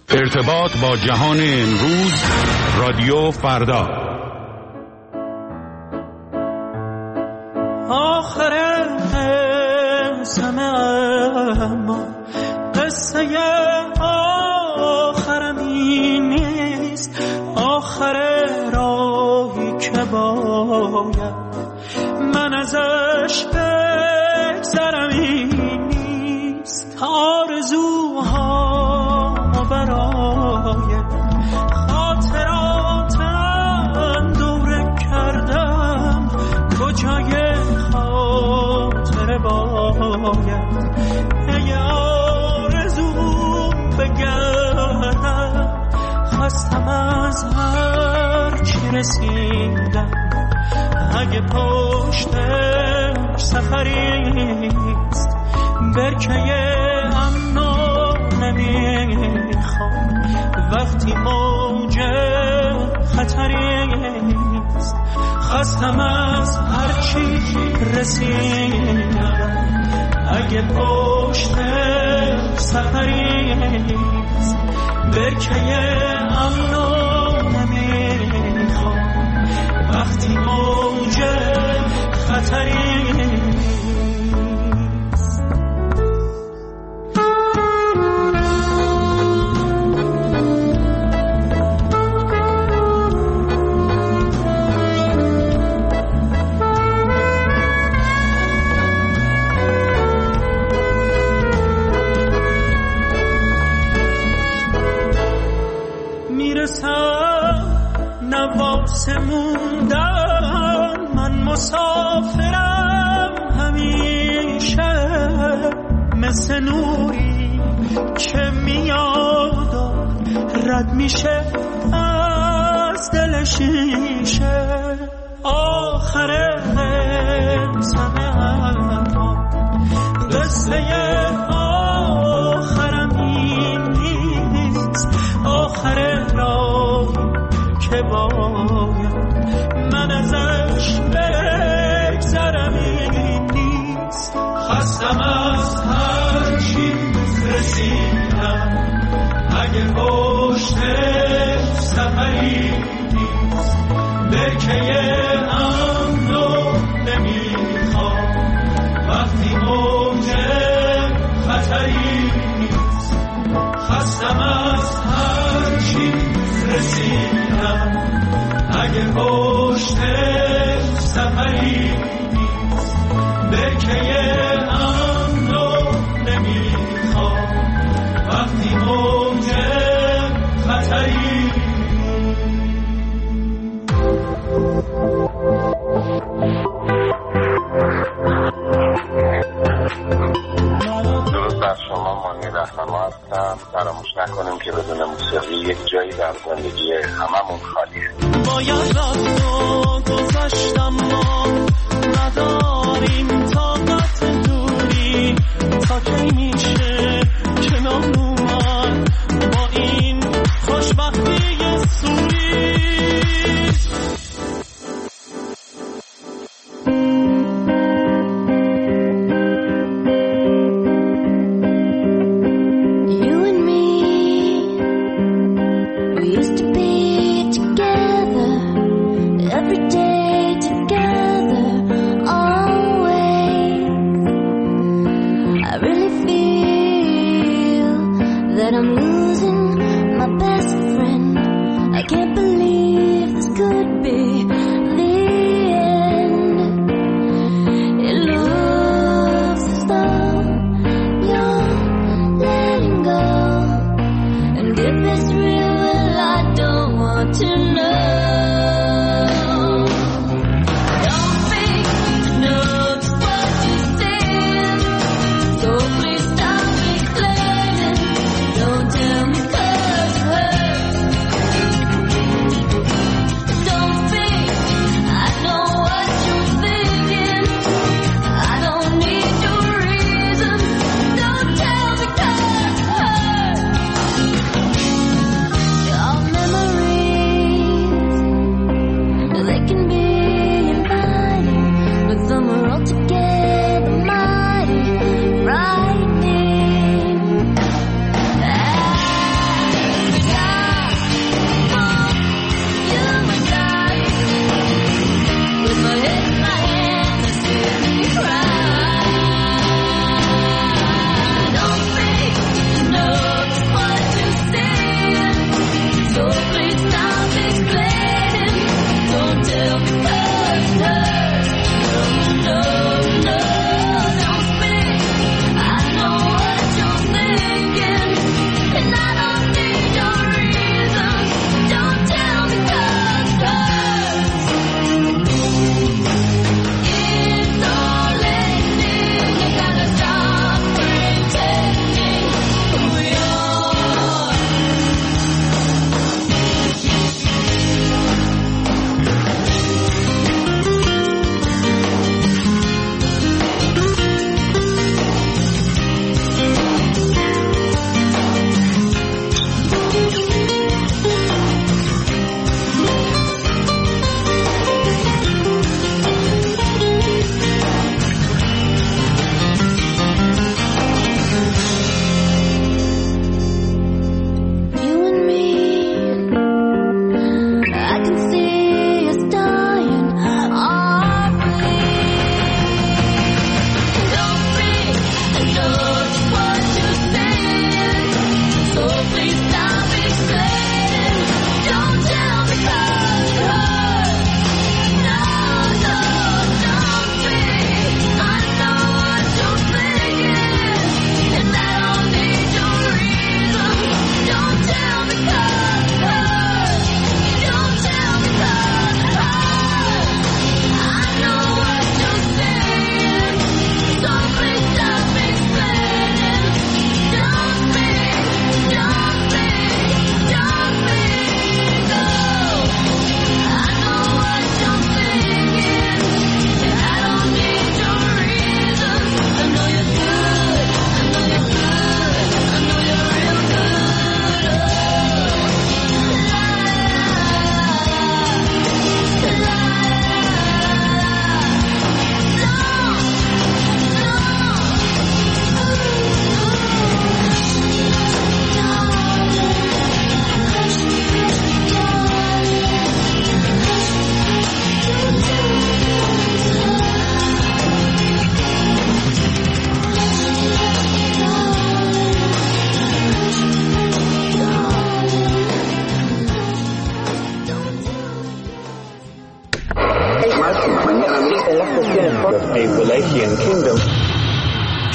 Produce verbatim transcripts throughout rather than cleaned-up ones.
ارتباط با جهان امروز، رادیو فردا. آخر همه اما قصه آخرم این نیست، آخر راهی که باید من ازش بگذرم این نیست. آرزوها برای خاطراتم دوره کردم، کجای خاطر باید ای آرزو بگردم. خستم از هر چی رسیدم، اگه پشت سفریست برکه امنو نمیخوام. وقتی موج خطریست خستم از هر چی رسیدم، اگه پشت سفریست برکه امنو نمیخوام. وقتی موج خطریست نواسه موندن، من مسافرم همیشه، مثل نوری که میاد و رد میشه از دل شیشه. آخر زمه اما قصه آخرم این نیست، آخر راه که باید من ازش بگذرم این نیست. خستم از هر چی رسیدم، اگه پشت سفری نیست برکه امنو نمیخوام. وقتی موج خطری نیست خستم از هر چی رسیدم، اگه پشت سفری نیست برکه امنو نمیخوام. وقتی موج خطری درود بر شما، مانی رهنما هستم. فراموش نکنیم که بدون موسیقی یک جایی در زندگی هممون خالیه. باید رفت و گذشتم، ما نداریم طاقت دوری، تا کی میشه کنار اومد با این خوشبختی سوری. Your memory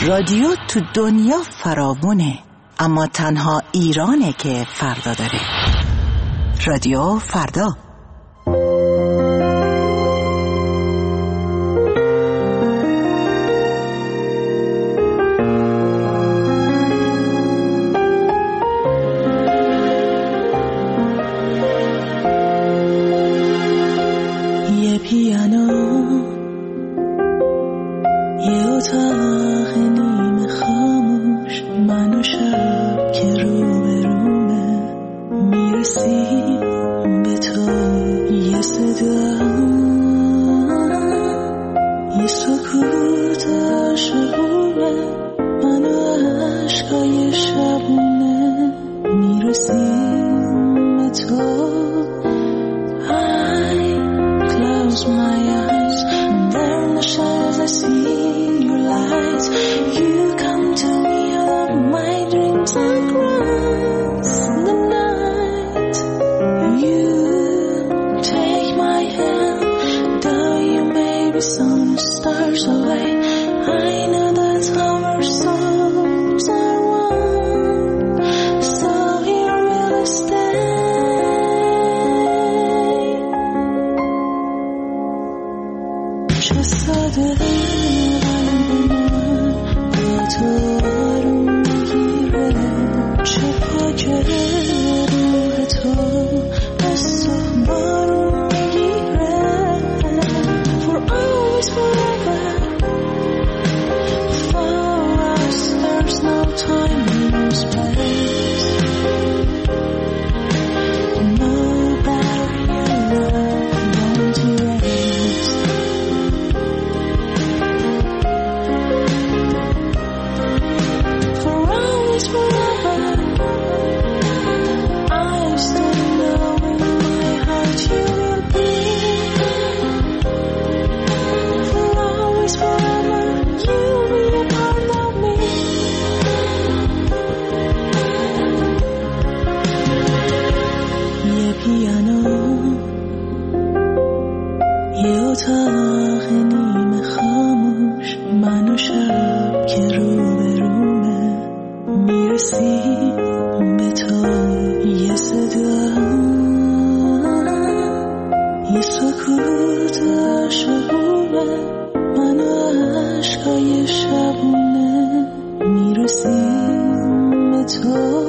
رادیو تو دنیا فراوونه، اما تنها ایرانه که فردا داره. رادیو فردا. یه پیانو، یه اتاق نیمه خاموش، من و شب که رو به رومه، میرسیم به تو. یه صدا، یه سکوت عاشقونه، من و عشقای شبونه، میرسیم به تو. Close my eyes, and there in the shadows I see your light. You come to me out of my dreams across the night. You take my hand, though you may be some stars away. I know that's how our souls are one, so here we'll stay. ساده قلب من با تو آروم میگیره، چه پاکه روح تو از تو بارون میگیره. For always forever, for us there's no time no space, no barrier won't erase. اتاق نیمه خاموش، من و شب که رو به رومه، میرسیم به تو. یه صدا، یه سکوت عاشقونه، من و عشقای شبونه، میرسیم به تو.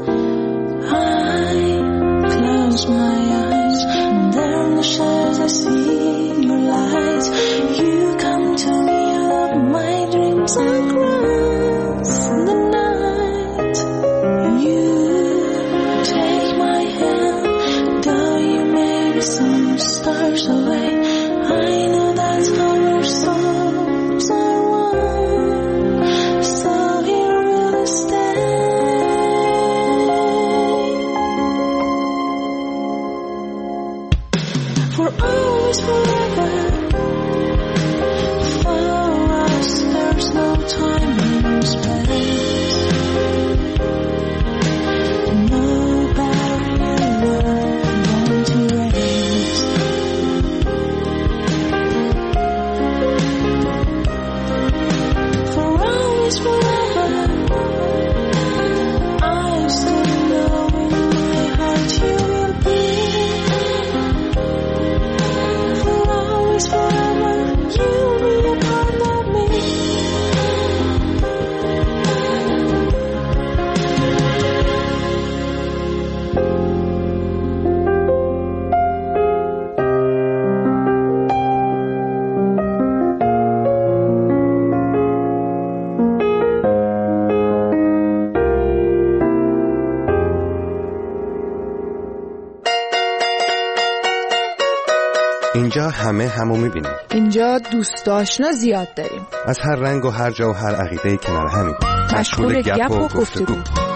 I close my eyes, and there in the shadows I see your light. You come to me out of my dreams across the night. You take my hand, though you may be some stars away. I know that's how our souls are one, so here we'll stay. For always forever, for us there's no time no space, no barrier won't erase. For always forever, I still know in my heart you will be. Forever, you'll be a part of me. اینجا همه همو میبینیم. اینجا دوست آشنا زیاد داریم. از هر رنگ و هر جا و هر عقیده کنار همیم. مشغول گپ و گفتگو.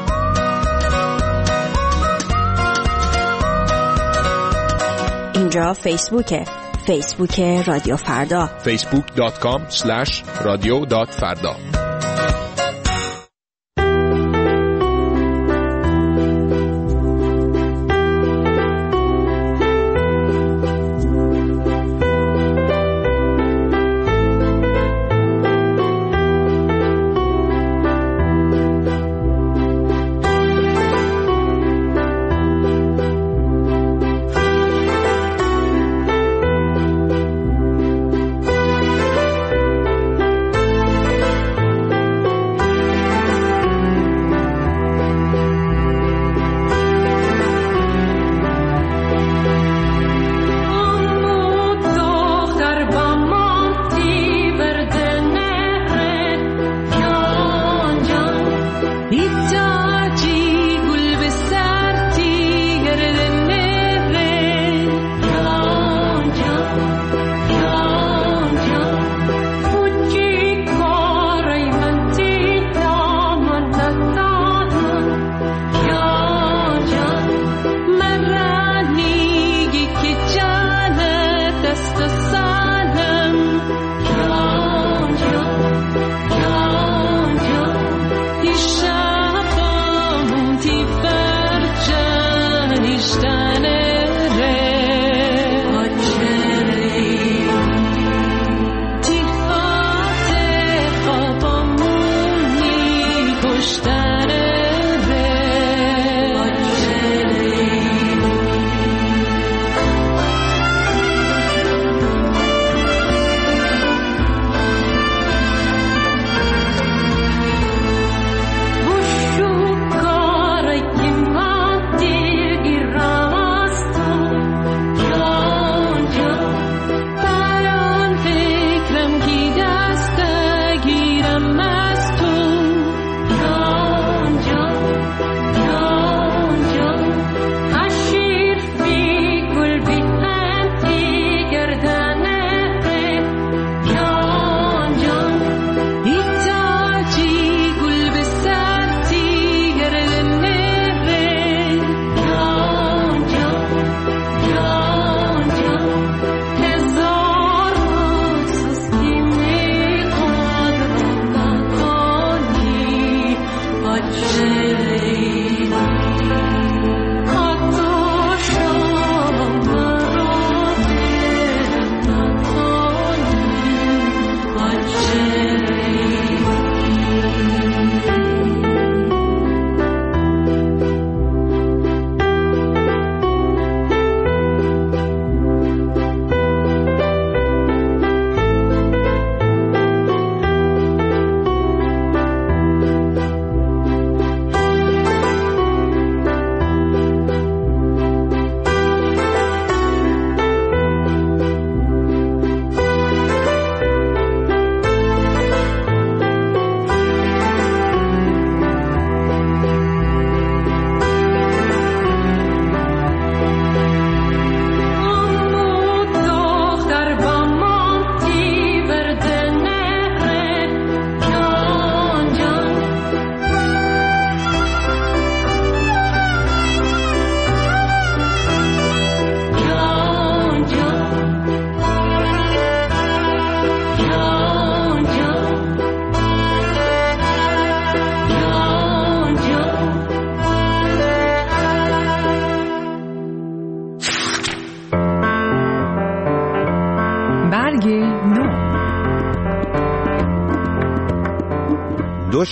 اینجا فیسبوکه. فیسبوک رادیو فردا. فیسبوک دات کام اسلش رادیو دات فردا.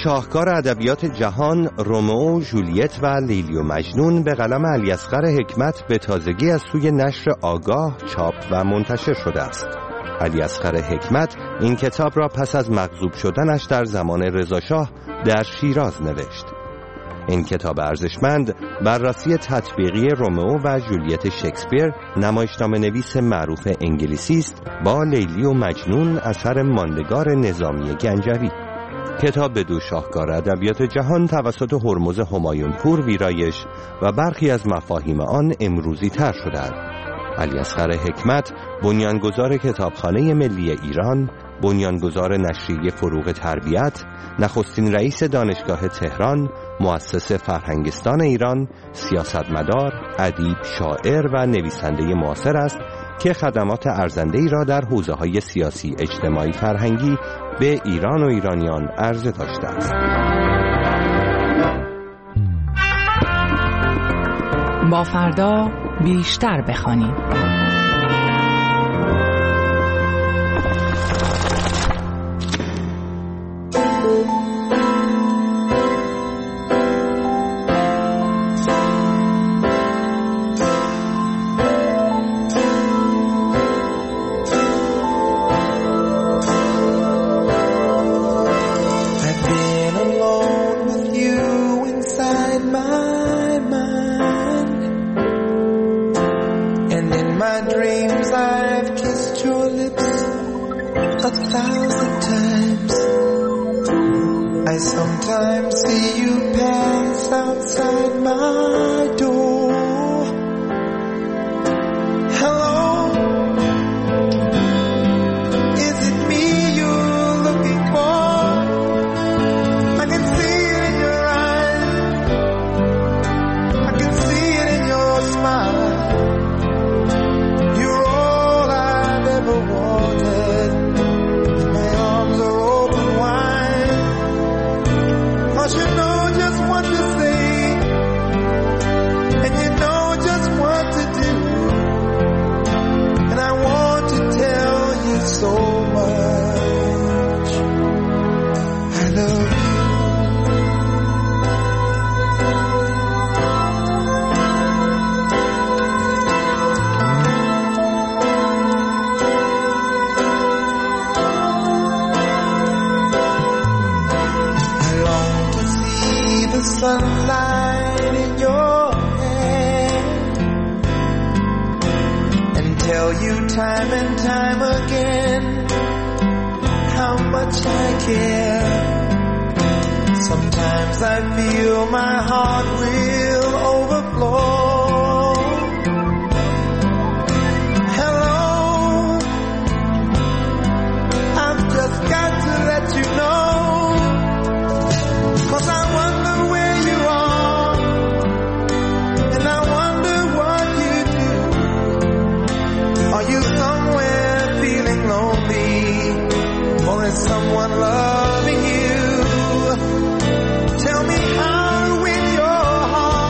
شاهکار ادبیات جهان رومئو و ژولیت و لیلی و مجنون به قلم علیاصغر حکمت به تازگی از سوی نشر آگاه چاپ و منتشر شده است. علیاصغر حکمت این کتاب را پس از مغضوب شدنش در زمان رضاشاه در شیراز نوشت. این کتاب ارزشمند بررسی تطبیقی رومئو و ژولیت شکسپیر، نمایشنامه نویس معروف انگلیسی است، با لیلی و مجنون اثر ماندگار نظامی گنجوی. کتاب به دو شاهکار ادبیات جهان توسط هرمز همایونپور ویرایش و برخی از مفاهیم آن امروزی تر شدند. علیاصغر حکمت بنیانگذار کتابخانه ملی ایران، بنیانگذار نشریه فروغ تربیت، نخستین رئیس دانشگاه تهران، مؤسس فرهنگستان ایران، سیاستمدار، ادیب، شاعر و نویسنده معاصر است که خدمات ارزنده‌ای را در حوزه‌های سیاسی، اجتماعی، فرهنگی به ایران و ایرانیان عرضه داشته است. با فردا بیشتر بخوانیم. Sunlight in your hair and tell you time and time again how much I care. Sometimes I feel my heart will overflow. Hello, I've just got to let you know, 'cause I wonder where you are, and I wonder what you do. Are you somewhere feeling lonely, or is someone loving you? Tell me how to win your heart.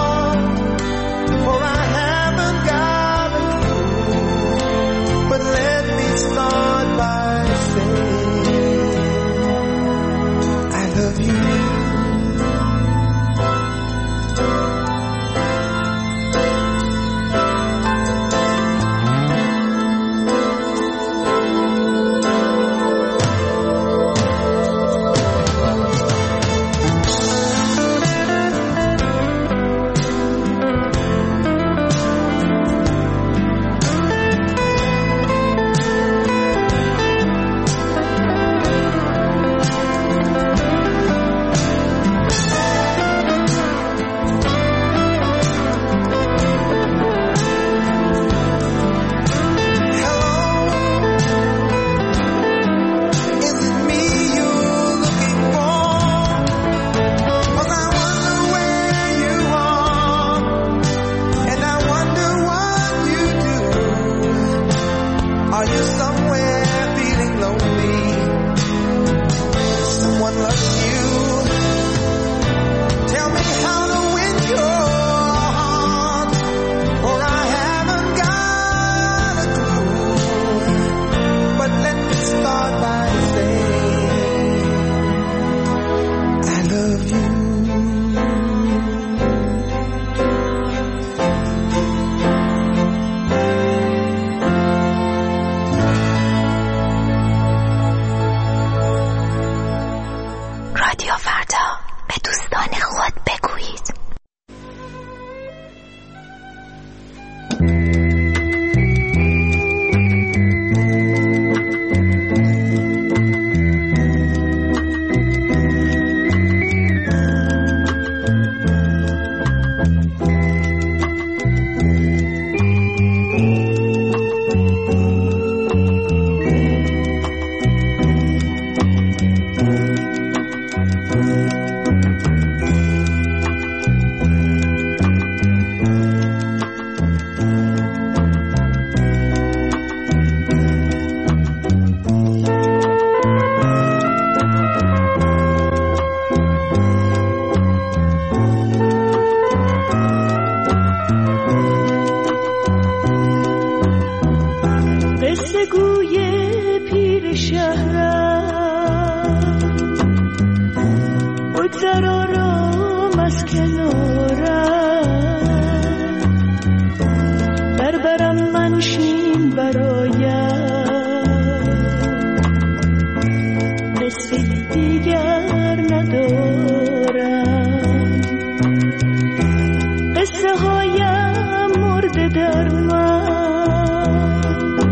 قصه هایم مرده در من،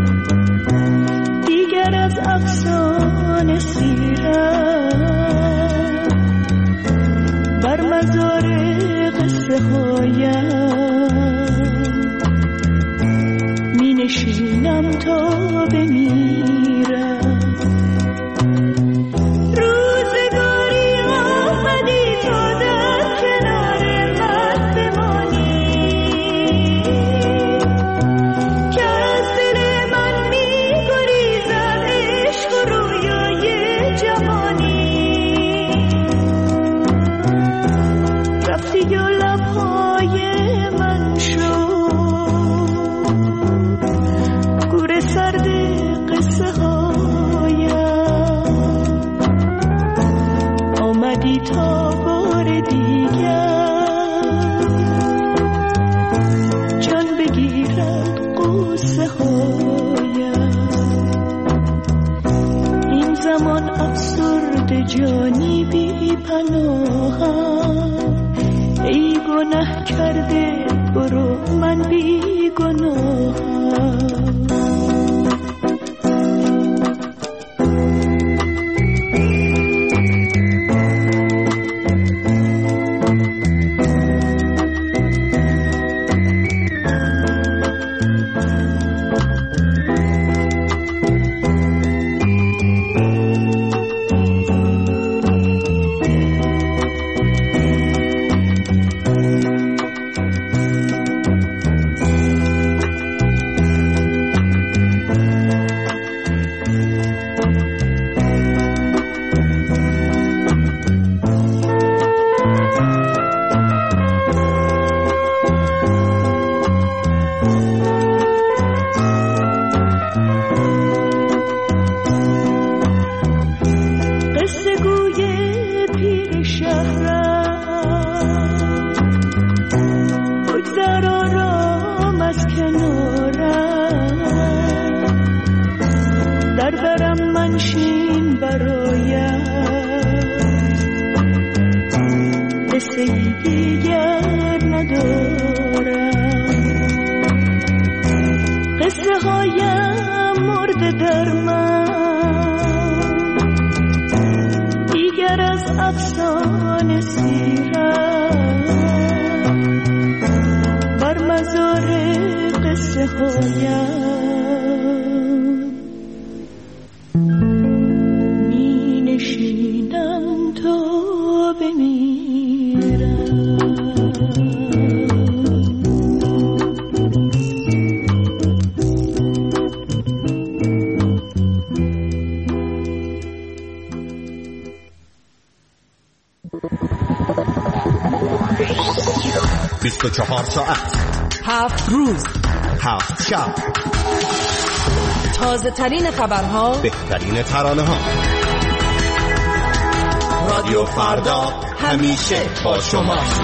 دیگر از افسانه سیرم، بر مزار قصه هایم می نشینم تا بمیرم. روزگاری آمدی تا در کنار من بمانی، که از دل من می گریزد عشق و رویای جوانی. رفتی و لبهای من شد گور سرد قصه هایم، آمدی تا بار دیگر جان بگیرد قصه هایم. این زمان افسرده جانی بی پناهم، ای گناه کرده برو من بی گناهم. بیست و چهار ساعت، هفت روز، هفت شب، تازه ترین خبرها، بهترین ترانه ها. رادیو فردا همیشه با شماست.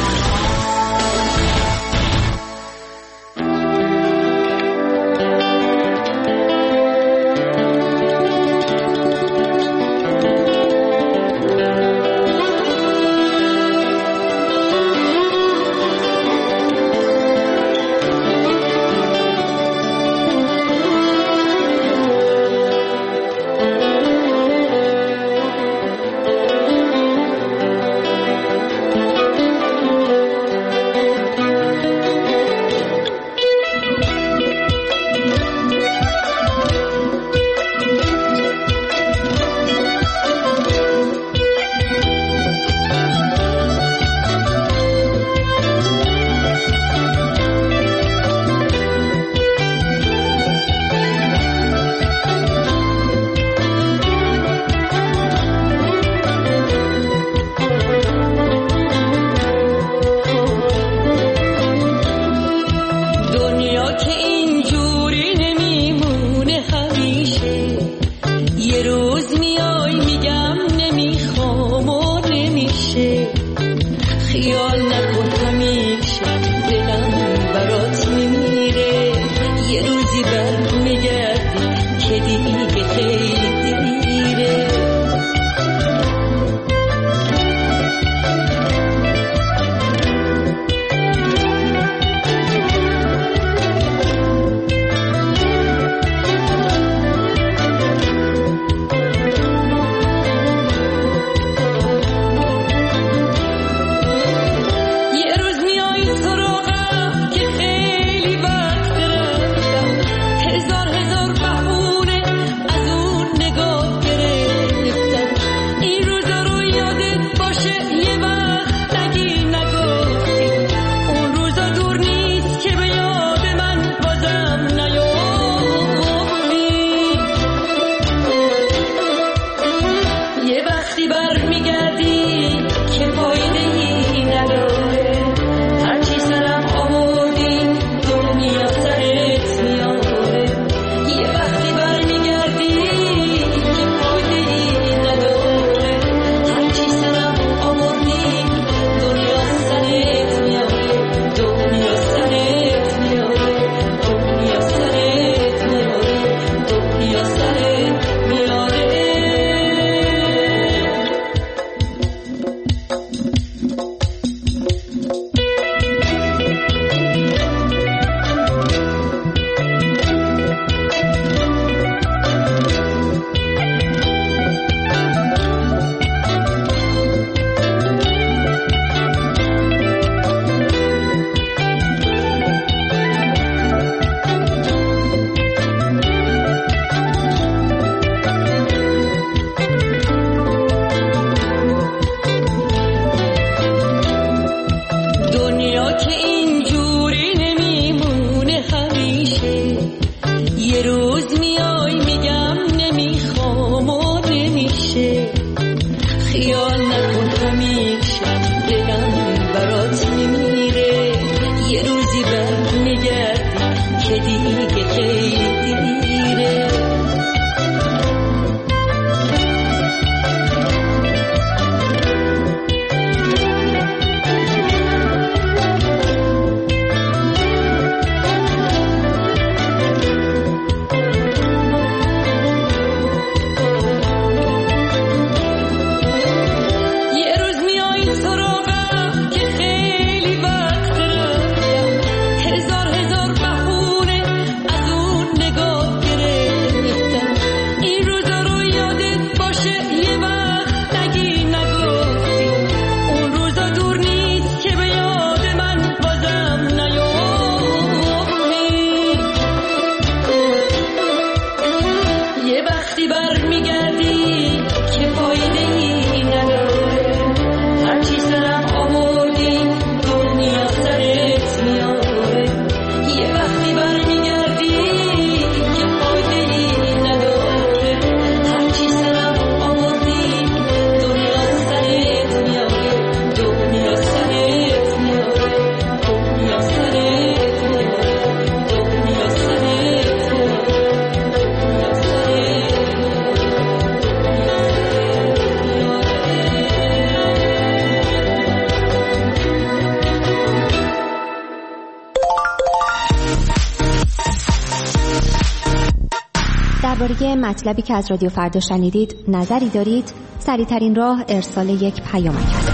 درباره مطلبی که از رادیو فردا شنیدید نظری دارید؟ سریع‌ترین راه ارسال یک پیامک است.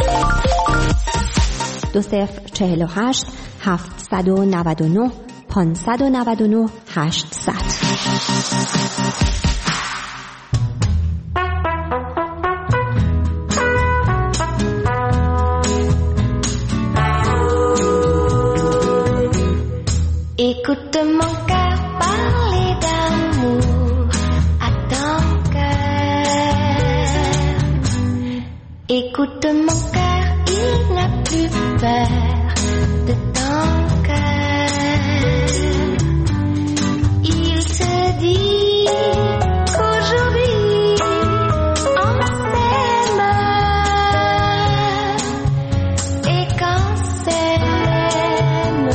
دو صفر چهل و هشت هفتصد و نود و نه پانصد و نود و نه هشتصد. Écoute mon cœur parler d'amour à ton cœur. Écoute mon cœur, il n'a plus peur de ton cœur. Il se dit qu'aujourd'hui on s'aime et qu'on s'aime.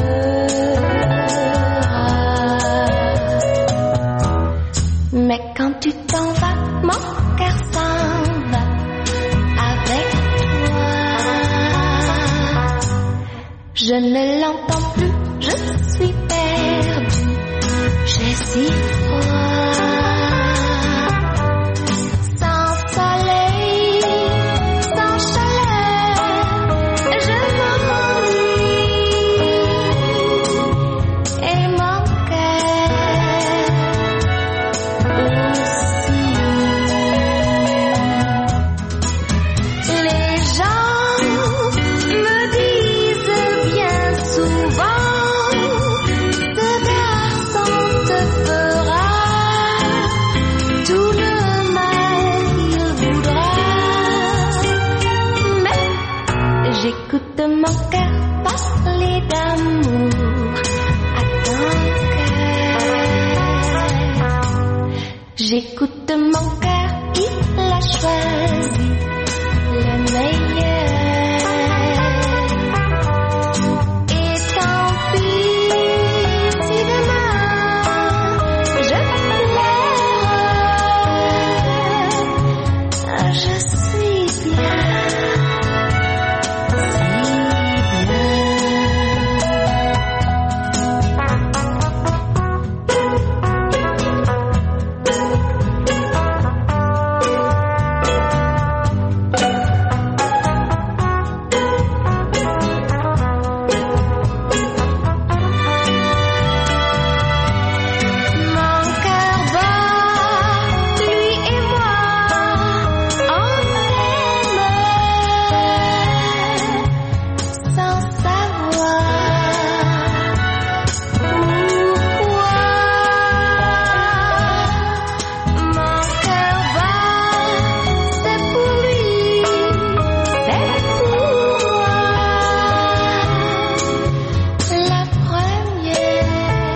Mais quand tu t'en vas, mon cœur s'en va avec toi. Je ne l'entends plus, je suis perdue, j'ai si froid. Sans soleil, sans chaleur, je m'ennuie. Et mon cœur aussi. Les gens me disent bien souvent, ce garçon te fera tout le mal qu'il voudra. Mais j'écoute mon cœur parler d'amour à ton cœur. J'écoute mon cœur, il a choisi le meilleur. Et tant pis si demain je pleure, je suis bien, si bien. Mon cœur bat, lui et moi, on aime sans savoir pourquoi. Mon cœur bat, c'est pour lui, c'est pour moi. La première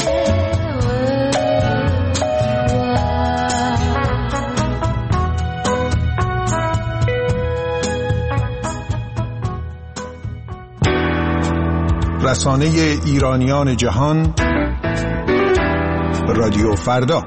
رسانه ایرانیان جهان، رادیو فردا.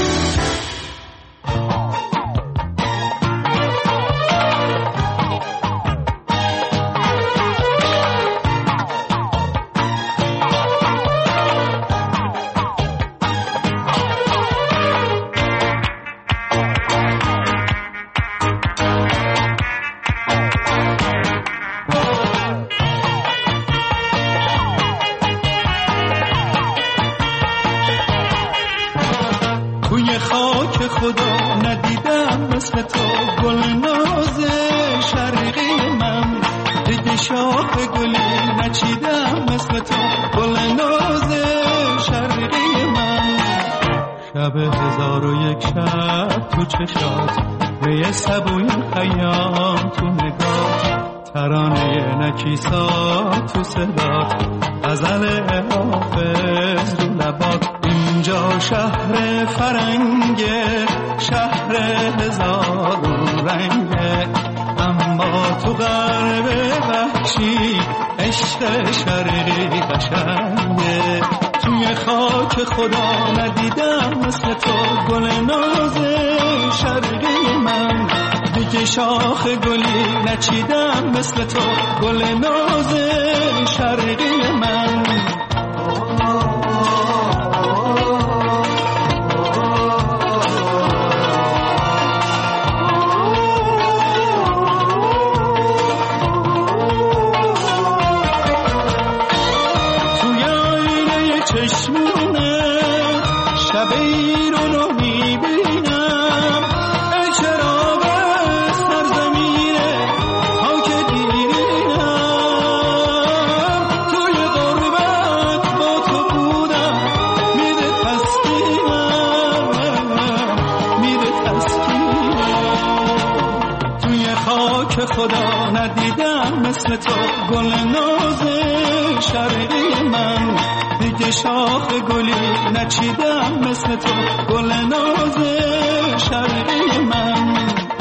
توی خاک خدا ندیدم مثل تو گل ناز شرقی من. دیگه شاخ گلی نچیدم مثل تو گل ناز شرقی من. شب هزار و یک شب تو چشات، می سبوی خیام تو نگاه، ترانه نکیسا تو صدات، غزل حافظ رو لبات. اینجا شهر فرنگه، شهر هزار رنگه، اما تو غرب وحشی عشق شرقی قشنگه. توی خاک خدا ندیدم مثل تو گل ناز شرقی من. دیگه شاخ گلی نچیدم مثل تو گل ناز شرقی من. گل ناز شرقی من، دیگه شاخ گلی نچیدم مثل تو گل ناز شرقی من.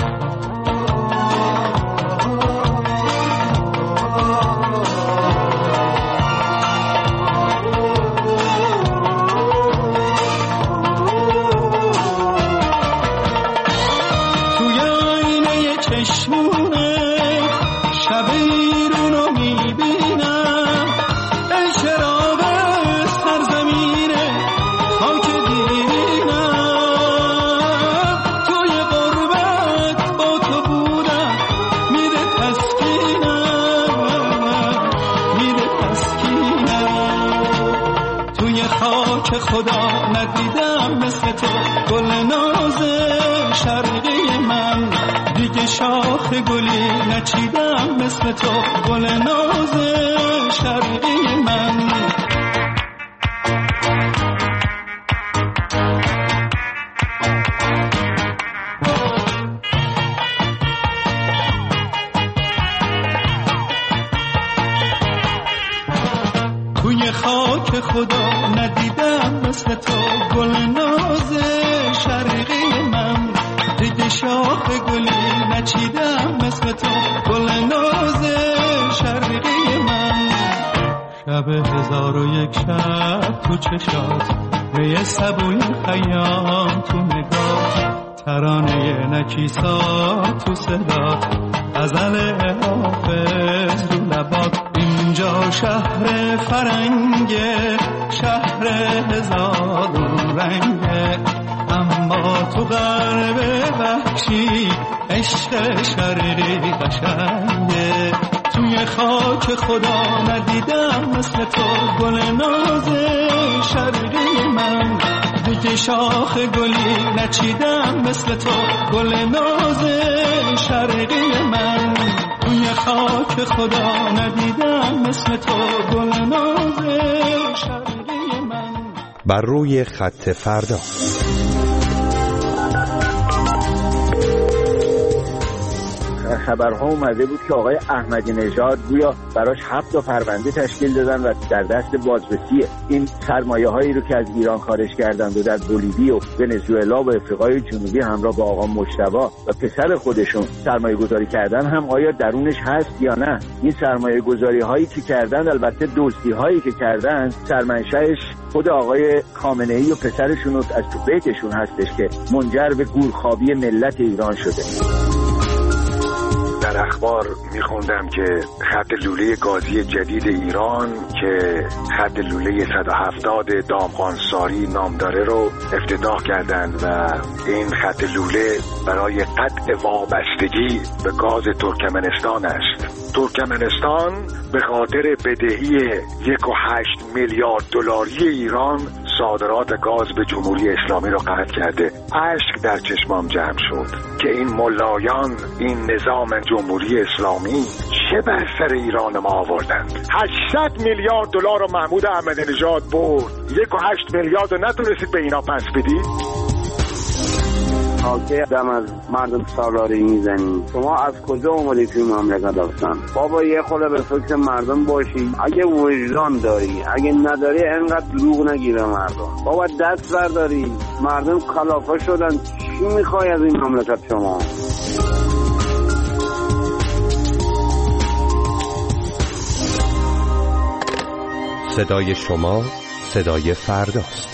خدا ندیدم مثل تو گل ناز شرقی من، دیگه شاخ گلی نچیدم مثل تو گل ناز شرقی من. توی خاک خدا ندیدم مثل تو گل ناز شرقی من، دیگه شاخ گلی نچیدم مثل تو گل ناز شرقی من. شب هزار و یک شب تو چشات، می سبوی خیام تو نگاه، ترانه نکیسا تو صدات، غزل حافظ رو لبات. اینجا شهر فرنگه، شهر هزارون رنگه، اما تو غرب وحشی عشق شرقی قشنگه. توی خاک خدا ندیدم مثل تو گل ناز شرقی من، دیگه شاخ گلی نچیدم مثل تو گل ناز شرقی من. توی خاک خدا ندیدم مثل تو گل ناز شرقی من. بر روی خط فردا. خبرها اومده بود که آقای احمدی نژاد گویا براش هفت تا پرونده تشکیل دادن و در دست بازرسی این سرمایه هایی رو که از ایران خارج کردند و در بولیوی و ونزوئلا و افریقای جنوبی همراه با آقا مجتبی و پسر خودشون سرمایه گذاری کردن هم آیا درونش هست یا نه. این سرمایه گذاری هایی که کردند، البته دزدی هایی که کردند، سرمنشأش خود آقای خامنه‌ای و پسرشون از تو بیتشون هستش که منجر به گورخوابی ملت ایران شده. در اخبار میخوندم که خط لوله گازی جدید ایران که خط لوله صد و هفتاد دامغانساری نام داره رو افتتاح کردند و این خط لوله برای قطع وابستگی به گاز ترکمنستان است. ترکمنستان به خاطر بدهی یک و هشت میلیارد دلاری ایران صادرات گاز به جمهوری اسلامی رو قطع کرده. اشک در چشمام جمع شد که این ملایان، این نظام جمهوری اسلامی چه بر سر ایران ما آوردند. هشتصد میلیارد دلار رو محمود احمدی نژاد برد، یک و هشت میلیارد رو نتونستید به اینا پس بدید. حاکه دم از مردم سالاری میزنی. شما از کجا اومدی توی مملکت هستن؟ بابا یه خورده به فکر مردم باشی. اگه وجدان داری، اگه نداری انقدر دروغ نگیره مردم. بابا دست برداری. مردم کلافه شدن. چی میخوای از این مملکت شما؟ صدای شما صدای فرداست.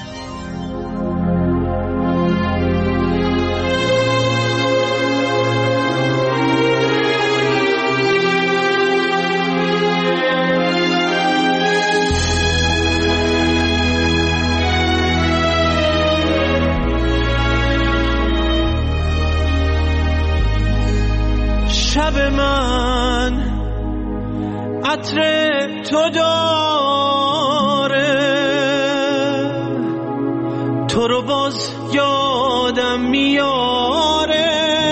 شب من عطر تو داره، تو رو باز یادم میاره،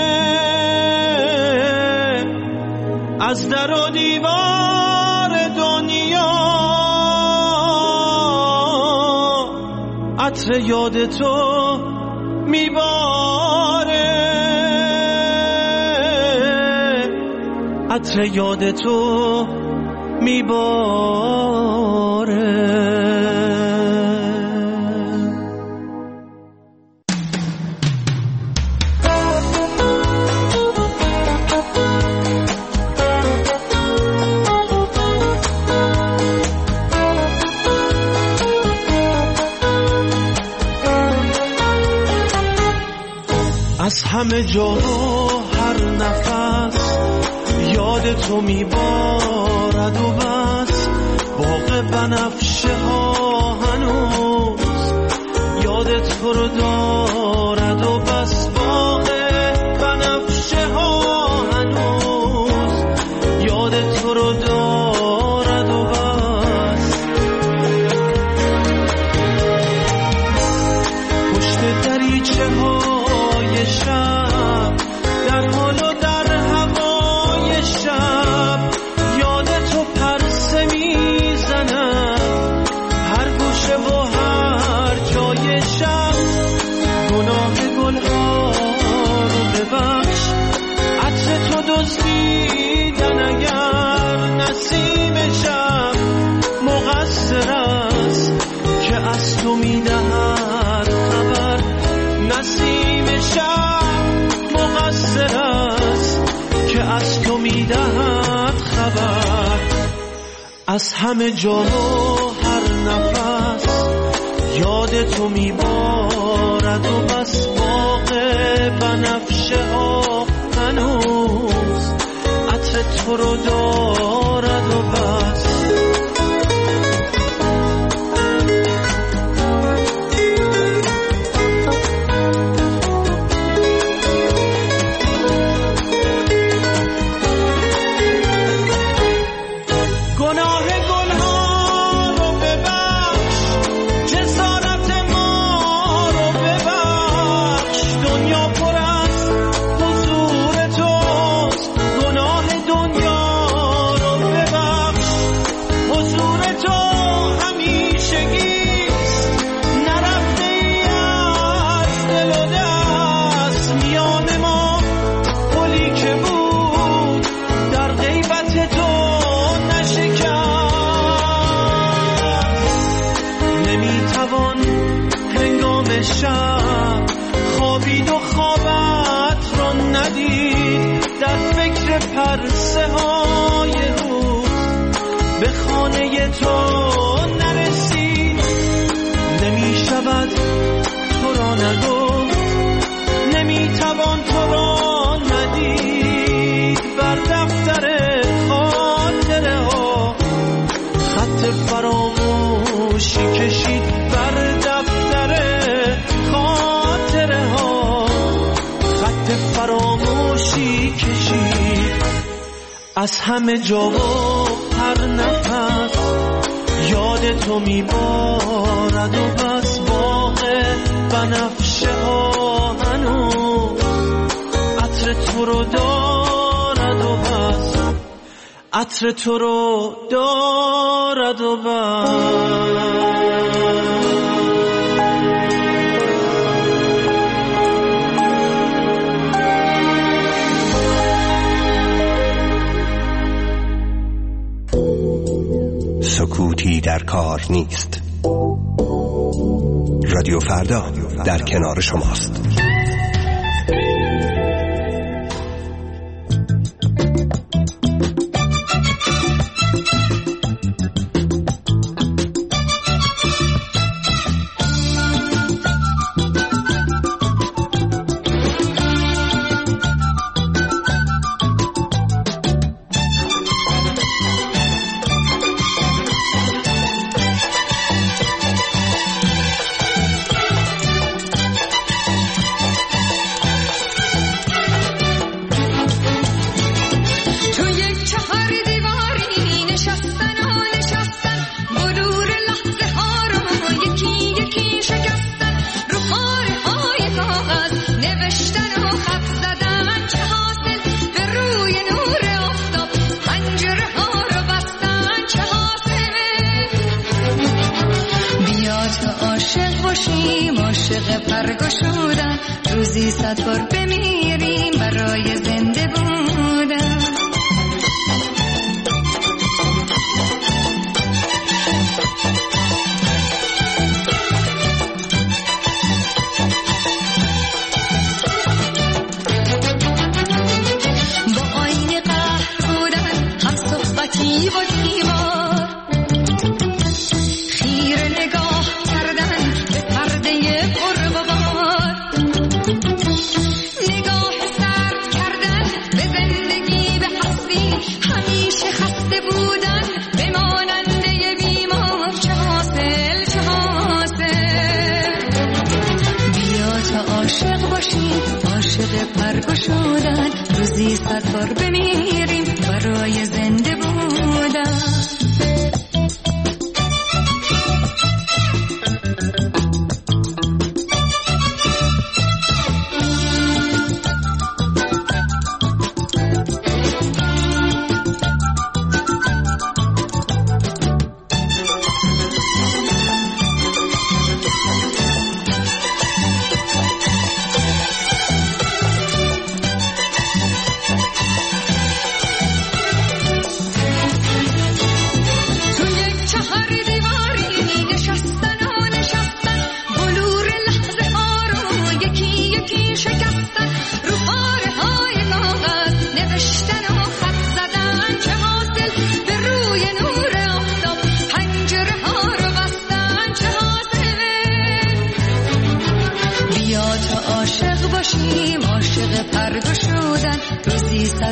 از در و دیوار دنیا عطر یاد تو میباره، عطر یاد تو میباره. از همه جا و هر نفس یاد تو میبارد و بس، باغ بنفشه ها هنوز یاد تو رو دارد و بس، باغ بنفشه ها هنوز یاد تو رو دارد و بس. پشت دریچه های شب در حال و در هوای شب یاد تو پرسه میزند هر گوشه و هر جای شب. گناه گلها رو ببخش، عطر تو دزدیدن اگر نسیم شب مقصر است که از تو میدهد خبر. نسیم شب مقصر است که از تو میدهد خبر. از همه جا و هر نفس یاد تو میبارد و بس، باغ بنفشه ها هنوز عطر تو رو دارد و بس. خوابید و خوابت رو ندید، در فکر پرسه های روز به خانه تو نرسید. نمی شود تو را نگفت، نمی توان تو را ندید، بر دفتر خاطره ها خط فراموشی کشید. بر دفتر خاطره ها خط فراموشی کشید. از همه جا و هر نفس یاد تو میبارد و بس، باغ بنفشه ها هنوز عطر تو رو دارد و بس، عطر تو رو دارد و بس. سکوتی در کار نیست. رادیو فردا در کنار شماست. روزی صد بار بمیریم برای زنده بودن.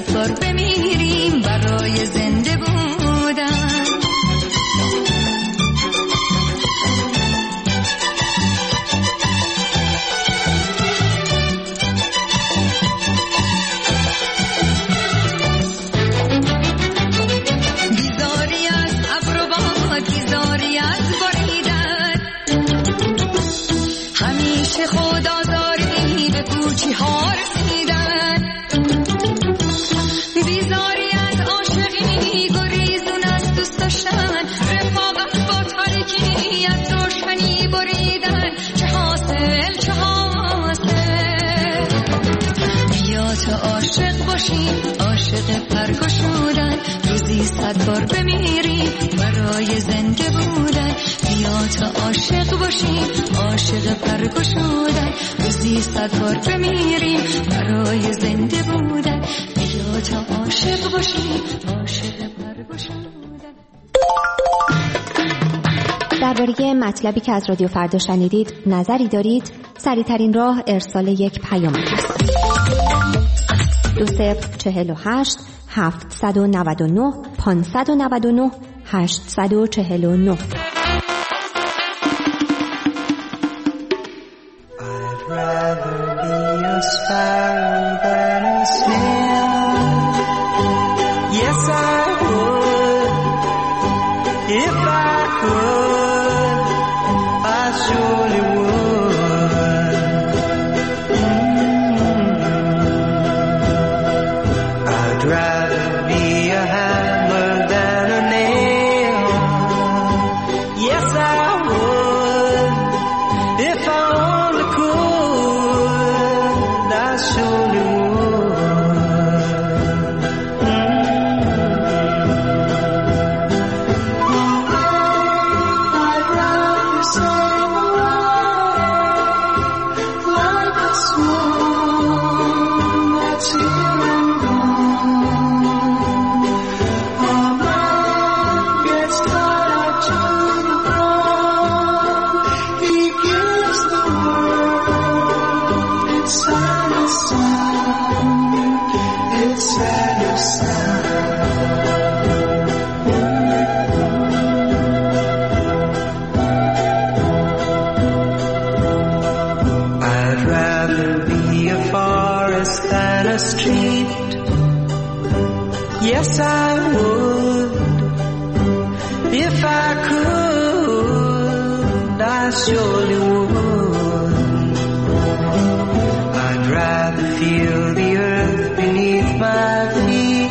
صد بار بمیریم برای زنده بودن. بیزاری از ابر و باد، بیزاری از بریدن، همیشه خود آزاری به کوچی ها رسیدن. بیزاری از عاشقی، گریزون از دوست داشتن، رفاقت با تاریکی از روشنی بریدن. چه حاصل چه حاصل، بیا تا عاشق باشیم، عاشق پرگشودن، روزی صد بار بمیریم برای زنده بودن. بیا تا عاشق باشیم، عاشق پرگشودن، روزی صد بار بمیریم برای زنده بودن. بیا تا عاشق باشیم، عاشق پرگشودن. درباره مطلبی که از رادیو فردا شنیدید نظری دارید؟ سریع‌ترین راه ارسال یک پیام است. دو صفر چهل و هشت هفتصد و نود و نه پانصد و نود و نه هشتصد و چهل و نه. I'd rather be a sparrow than a snail. Yes, I would. If I could, I surely would. Mm-hmm. I'd rather be a hammer than a nail. Yes, I would. If I only could, I surely would. I'd rather sail away like a swan that's here and gone. Our man gets tied to the ground. He gives the world its saddest sound, its saddest sound. I'd rather be a forest than a street. Yes, I would. If I could, I surely would. I'd rather feel the earth beneath my feet.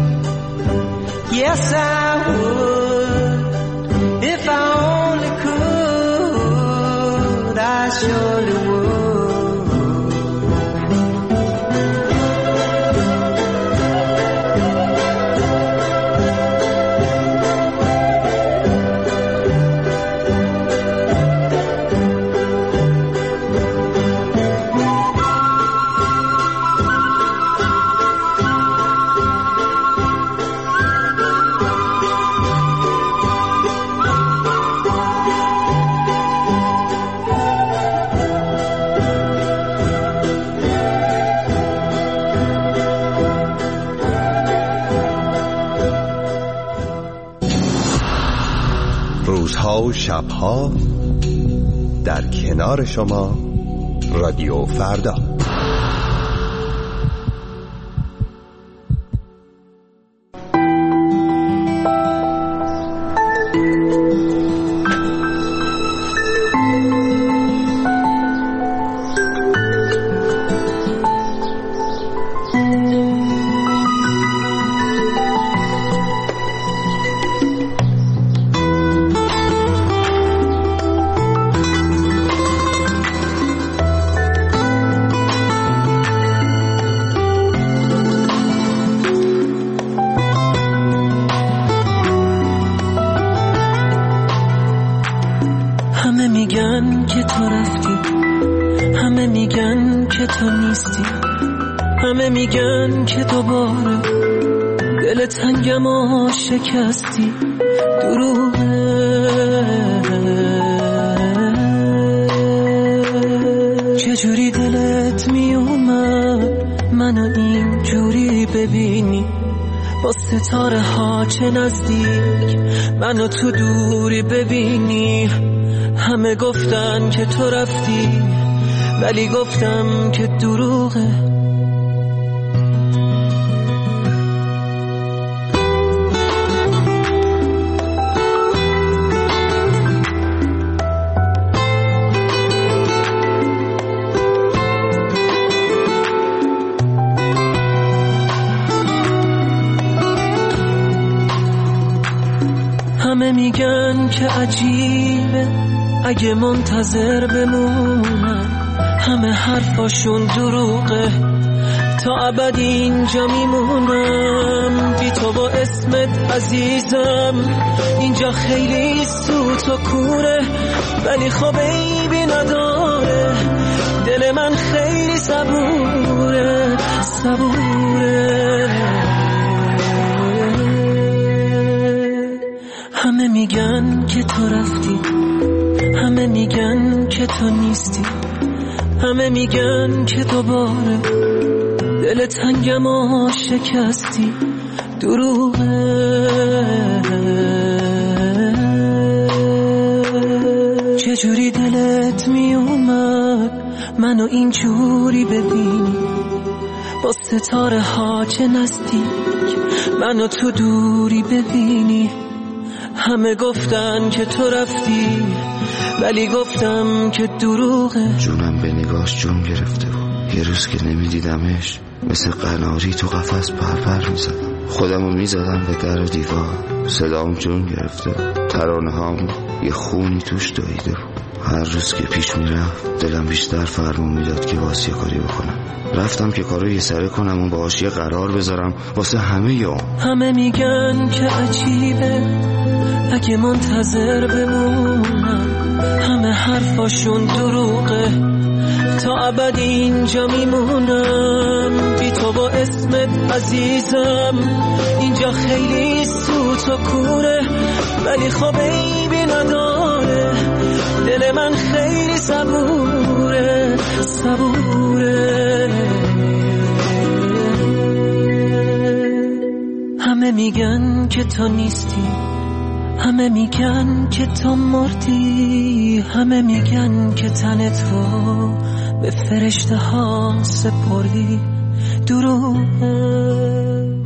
Yes, I would. If I only could, I surely would. روزها و شبها در کنار شما رادیو فردا. همه میگن که دوباره دل تنگم و شکستی، دروغه. چجوری دلت میومد منو اینجوری ببینی با ستاره ها چه نزدیک، منو تو دوری ببینی. همه گفتن که تو رفتی ولی گفتم که دروغه. همه میگن که عجیبه اگه منتظر بمونم، همه حرفاشون دروغه، تا ابد اینجا میمونم بی تو با اسمت عزیزم. اینجا خیلی سوت و کوره ولی خب عیبی نداره، دل من خیلی صبوره صبوره. همه میگن که تو رفتی، همه میگن که تو نیستی، همه میگن که دوباره دل تنگم و شکستی، دروغه. چجوری دلت میومد منو اینجوری ببینی با ستاره ها چه نزدیک، منو تو دوری ببینی. همه گفتن که تو رفتی ولی گفتم که دروغه. جونم به نگاش جون گرفته بود، یه روز که نمیدیدمش مثل قناری تو قفس پرپر میزدم، خودمو میزدم به در دیوار، صدام جون گرفته بود، ترانه هام یه خونی توش دویده بود. هر روز که پیش میرفت دلم بیشتر فرمون میداد که واسه کاری بکنم. رفتم که کارو یه سره کنم و باهاش یه قرار بذارم واسه همه یوم. همه میگن که عجیبه اگه منتظر بمونم، همه حرفاشون دروغه، تا ابد اینجا میمونم بی تو با اسمت عزیزم. اینجا خیلی سوت و کوره ولی خب عیبی نداره، دل من خیلی صبوره صبوره. همه میگن که تو نیستی، همه میگن که تو مردی، همه میگن که تن تو به فرشته ها سپردی، دروغه.